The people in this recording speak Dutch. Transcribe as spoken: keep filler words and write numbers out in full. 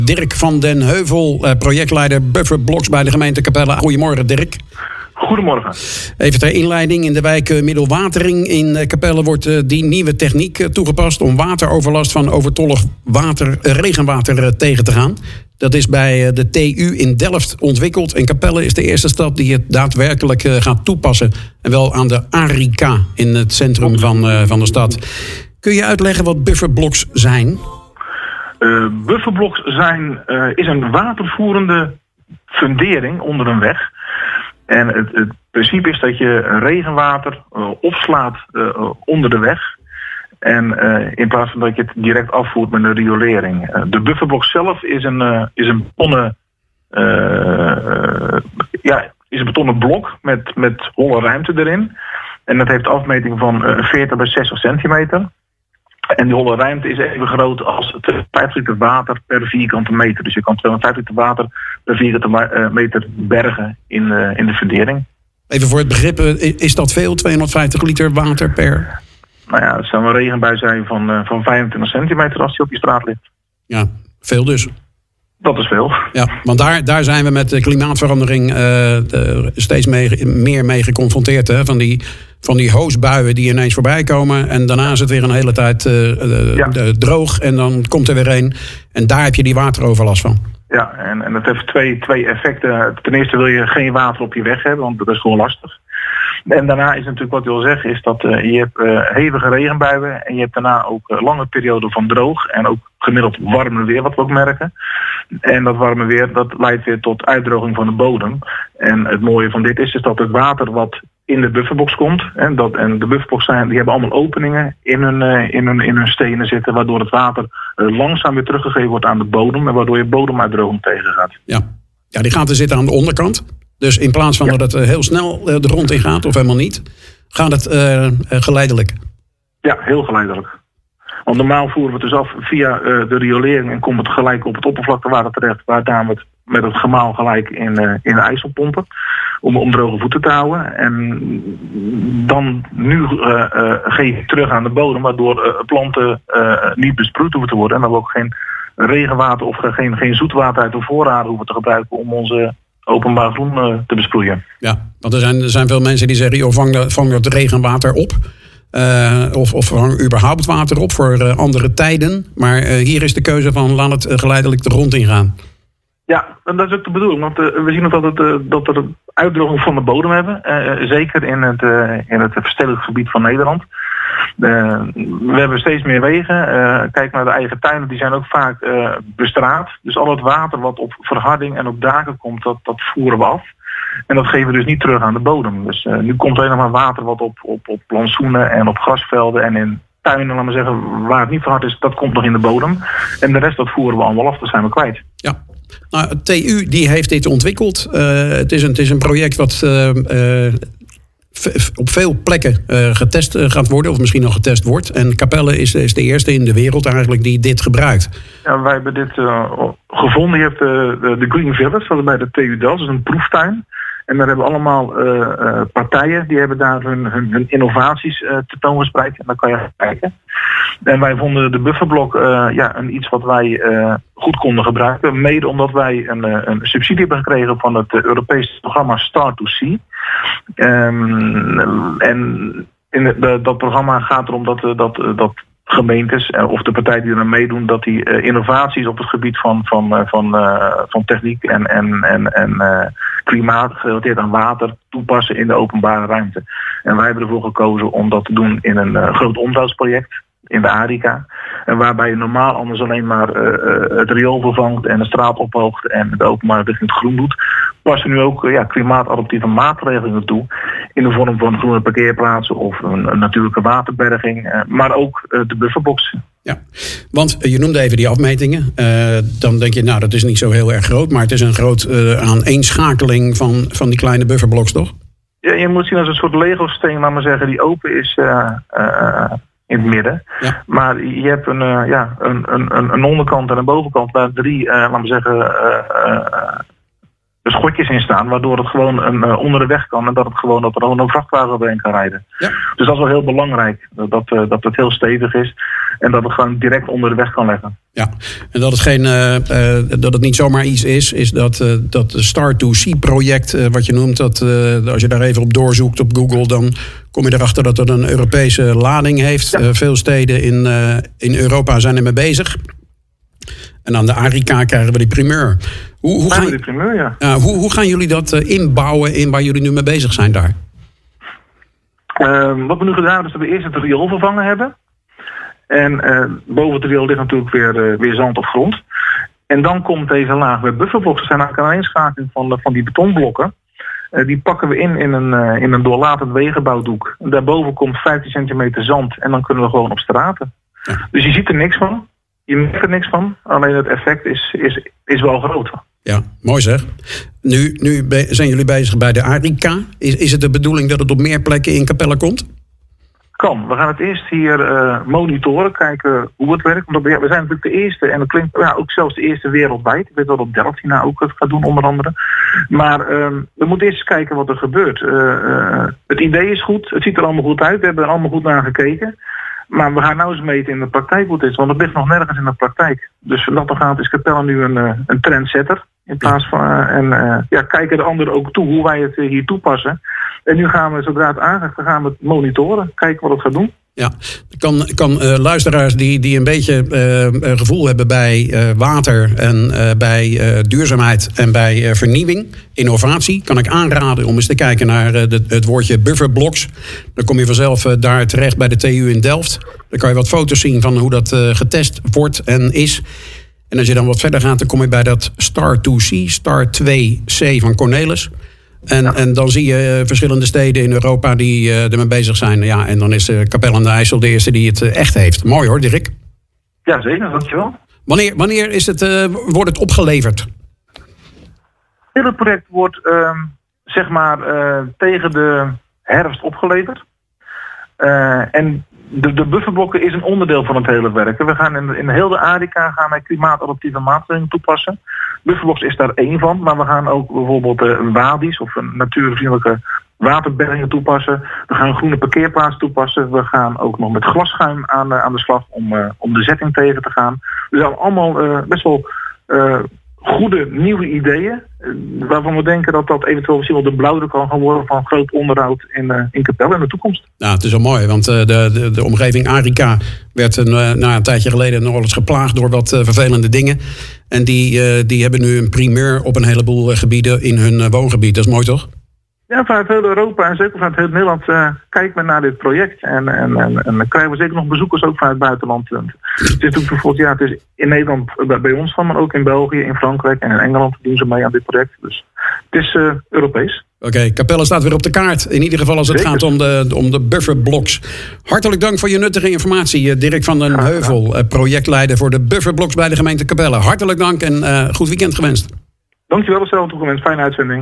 Dirk van den Heuvel, projectleider bufferblocks bij de gemeente Capelle. Goedemorgen, Dirk. Goedemorgen. Even ter inleiding. In de wijk Middelwatering in Capelle wordt die nieuwe techniek toegepast om wateroverlast van overtollig water, regenwater tegen te gaan. Dat is bij de T U in Delft ontwikkeld. En Capelle is de eerste stad die het daadwerkelijk gaat toepassen. En wel aan de Arica in het centrum van, uh, van de stad. Kun je uitleggen wat bufferblocks zijn? Uh, bufferblocks zijn, uh, is een watervoerende fundering onder een weg. En het, het principe is dat je regenwater uh, opslaat uh, onder de weg. En uh, in plaats van dat je het direct afvoert met een riolering. Uh, de bufferblok zelf is een, uh, is een betonnen, uh, ja, is een betonnen blok met, met holle ruimte erin. En dat heeft afmeting van uh, veertig bij zestig centimeter. En die holle ruimte is even groot als vijftig liter water per vierkante meter. Dus je kan tweehonderdvijftig liter water per vierkante meter bergen in, uh, in de fundering. Even voor het begrip, is dat veel, tweehonderdvijftig liter water per? Nou ja, het zou een regenbui zijn van, uh, van vijfentwintig centimeter als die op je straat ligt. Ja, veel dus. Dat is veel. Ja, want daar, daar zijn we met de klimaatverandering uh, de, steeds mee, meer mee geconfronteerd. Hè? Van die, van die hoosbuien die ineens voorbij komen. En daarna is het weer een hele tijd uh, uh, ja. uh, droog. En dan komt er weer een. En daar heb je die wateroverlast van. Ja, en, en dat heeft twee, twee effecten. Ten eerste wil je geen water op je weg hebben, want dat is gewoon lastig. En daarna is natuurlijk wat ik wil zeggen, is dat uh, je hebt uh, hevige regenbuien en je hebt daarna ook uh, lange perioden van droog en ook gemiddeld warmer weer, wat we ook merken. En dat warme weer, dat leidt weer tot uitdroging van de bodem. En het mooie van dit is, is dat het water wat in de bufferbox komt, en, dat, en de bufferbox zijn, die hebben allemaal openingen in hun, uh, in hun, in hun stenen zitten, waardoor het water uh, langzaam weer teruggegeven wordt aan de bodem en waardoor je bodemuitdroging tegengaat. Ja. ja, die gaten zitten aan de onderkant. Dus in plaats van ja. dat het heel snel de grond in gaat, of helemaal niet, gaat het uh, geleidelijk? Ja, heel geleidelijk. Want normaal voeren we het dus af via uh, de riolering en komt het gelijk op het oppervlaktewater terecht, waar we het met het gemaal gelijk in, uh, in de ijsel pompen, om, om droge voeten te houden. En dan nu uh, uh, geef je terug aan de bodem, waardoor uh, planten uh, niet besproeid hoeven te worden. En dat we ook geen regenwater of geen, geen zoetwater uit de voorraden hoeven te gebruiken om onze openbaar groen uh, te besproeien. Ja, want er zijn, er zijn veel mensen die zeggen, joh, vang, dat, vang dat regenwater op. Uh, of, of vang überhaupt water op voor uh, andere tijden. Maar uh, hier is de keuze van laat het uh, geleidelijk de grond ingaan. Ja, en dat is ook de bedoeling. Want uh, we zien ook dat, het, uh, dat er een uitdroging van de bodem hebben. Uh, zeker in het, uh, in het verstedelijk gebied van Nederland. Uh, we hebben steeds meer wegen. Uh, kijk naar de eigen tuinen, die zijn ook vaak uh, bestraat. Dus al het water wat op verharding en op daken komt, dat, dat voeren we af. En dat geven we dus niet terug aan de bodem. Dus uh, nu komt alleen nog maar water wat op, op, op plantsoenen en op grasvelden en in tuinen, laten we zeggen, waar het niet verhard is, dat komt nog in de bodem. En de rest, dat voeren we allemaal af, dat zijn we kwijt. Ja. Nou, het T U die heeft dit ontwikkeld. Uh, het, is een, het is een project wat uh, uh, op veel plekken uh, getest gaat worden, of misschien nog getest wordt. En Capelle is, is de eerste in de wereld eigenlijk die dit gebruikt. Ja, wij hebben dit uh, gevonden. Je hebt uh, de Green Village, dat is bij de T U Delft, dat is een proeftuin. En daar hebben allemaal uh, uh, partijen, die hebben daar hun, hun, hun innovaties uh, tentoongespreid. En daar kan je kijken. En wij vonden de bufferblok uh, ja, een iets wat wij uh, goed konden gebruiken. Mede omdat wij een, een subsidie hebben gekregen van het uh, Europese programma Start to Sea. Um, en in de, de, dat programma gaat erom dat, uh, dat, uh, dat gemeentes uh, of de partijen die er aan meedoen, dat die uh, innovaties op het gebied van, van, uh, van, uh, van techniek en, en, en, en uh, klimaat gerelateerd aan water toepassen in de openbare ruimte. En wij hebben ervoor gekozen om dat te doen in een uh, groot onderhoudsproject in de Arica. En waarbij je normaal anders alleen maar uh, uh, het riool vervangt en de straat ophoogt en de openbare richting het groen doet, passen nu ook uh, ja, klimaatadaptieve maatregelen toe. In de vorm van groene parkeerplaatsen of een, een natuurlijke waterberging. Uh, maar ook uh, de bufferbox. Ja, want je noemde even die afmetingen. Uh, dan denk je, nou, dat is niet zo heel erg groot. Maar het is een groot uh, aaneenschakeling van, van die kleine bufferblocks, toch? Ja, je moet zien als een soort Lego-steen, laat maar zeggen, die open is uh, uh, in het midden. Ja. Maar je hebt een, uh, ja, een, een, een onderkant en een bovenkant waar drie, uh, laat maar zeggen, uh, uh, schotjes in staan, waardoor het gewoon een, uh, onder de weg kan en dat het gewoon dat er gewoon een vrachtwagen overheen kan rijden. Ja. Dus dat is wel heel belangrijk, dat, uh, dat het heel stevig is en dat het gewoon direct onder de weg kan leggen. Ja, en dat het, geen, uh, uh, dat het niet zomaar iets is, is dat, uh, dat Start to Sea project, uh, wat je noemt, dat uh, als je daar even op doorzoekt op Google, dan kom je erachter dat het een Europese lading heeft. Ja. Uh, veel steden in, uh, in Europa zijn ermee bezig. En aan de Arica krijgen we die primeur. Hoe, hoe, gaan, die primeur, ja. uh, hoe, hoe gaan jullie dat uh, inbouwen in waar jullie nu mee bezig zijn daar? Uh, wat we nu gedaan hebben is dat we eerst het riool vervangen hebben. En uh, boven het riool ligt natuurlijk weer, uh, weer zand of grond. En dan komt deze laag bij bufferblocks. Dat zijn eigenlijk een aaneenschakeling van, van die betonblokken. Uh, die pakken we in in een, uh, in een doorlatend wegenbouwdoek. En daarboven komt vijftien centimeter zand en dan kunnen we gewoon op straten. Ja. Dus je ziet er niks van. Je merkt er niks van. Alleen het effect is, is, is wel groot. Ja, mooi zeg. Nu, nu be- zijn jullie bezig bij de Arica. Is, is het de bedoeling dat het op meer plekken in Capelle komt? Kan. We gaan het eerst hier uh, monitoren, kijken hoe het werkt. Want we zijn natuurlijk de eerste, en dat klinkt ja, ook zelfs de eerste wereldwijd. Ik weet wel dat Delfina ook het gaat doen, onder andere. Maar uh, we moeten eerst eens kijken wat er gebeurt. Uh, uh, het idee is goed, het ziet er allemaal goed uit. We hebben er allemaal goed naar gekeken. Maar we gaan nou eens meten in de praktijk hoe het is. Want het ligt nog nergens in de praktijk. Dus wat dan gaat is Capelle nu een, uh, een trendsetter. In plaats van, uh, en uh, ja, kijken de anderen ook toe hoe wij het uh, hier toepassen. En nu gaan we, zodra het aangaat, dan gaan we het monitoren. Kijken wat het gaat doen. Ja, kan, kan uh, luisteraars die, die een beetje uh, gevoel hebben bij uh, water en uh, bij uh, duurzaamheid en bij uh, vernieuwing, innovatie, kan ik aanraden om eens te kijken naar uh, de, het woordje bufferblocks. Dan kom je vanzelf uh, daar terecht bij de T U in Delft. Dan kan je wat foto's zien van hoe dat uh, getest wordt en is. En als je dan wat verder gaat, dan kom je bij dat Start to Sea, Start twee C van Cornelis. En, ja. en dan zie je uh, verschillende steden in Europa die uh, ermee bezig zijn. Ja, en dan is uh, Capelle aan de IJssel de eerste die het uh, echt heeft. Mooi hoor, Dirk. Ja, zeker. Dankjewel. Wanneer, wanneer is het, uh, wordt het opgeleverd? Het hele project wordt uh, zeg maar uh, tegen de herfst opgeleverd. Uh, en de, de bufferblokken is een onderdeel van het hele werk. We gaan in, in heel de Arica gaan wij klimaatadaptieve maatregelen toepassen. Bufferblocks is daar één van, maar we gaan ook bijvoorbeeld uh, wadi's of een natuurvriendelijke waterbergingen toepassen. We gaan een groene parkeerplaats toepassen. We gaan ook nog met glasschuim aan, uh, aan de slag om, uh, om de zetting tegen te gaan. Dus dat zijn allemaal uh, best wel uh, goede nieuwe ideeën. Uh, waarvan we denken dat dat eventueel misschien wel de blauwdruk kan gaan worden van groot onderhoud in, uh, in Capelle in de toekomst. Nou, het is wel mooi, want uh, de, de, de omgeving Arica werd een, uh, nou, een tijdje geleden nog wel eens geplaagd door wat uh, vervelende dingen. En die, uh, die hebben nu een primeur op een heleboel uh, gebieden in hun uh, woongebied. Dat is mooi, toch? Ja, vanuit heel Europa en zeker vanuit heel Nederland uh, kijkt men naar dit project. En, en, en, en dan krijgen we zeker nog bezoekers ook vanuit het buitenland. Het is natuurlijk bijvoorbeeld, ja, het is in Nederland bij ons van, maar ook in België, in Frankrijk en in Engeland doen ze mee aan dit project. Dus het is uh, Europees. Oké, okay, Capelle staat weer op de kaart. In ieder geval als het zeker gaat om de, om de bufferblocks. Hartelijk dank voor je nuttige informatie, Dirk van den Heuvel, projectleider voor de bufferblocks bij de gemeente Capelle. Hartelijk dank en uh, goed weekend gewenst. Dankjewel, hetzelfde toegewenst. Fijne uitzending.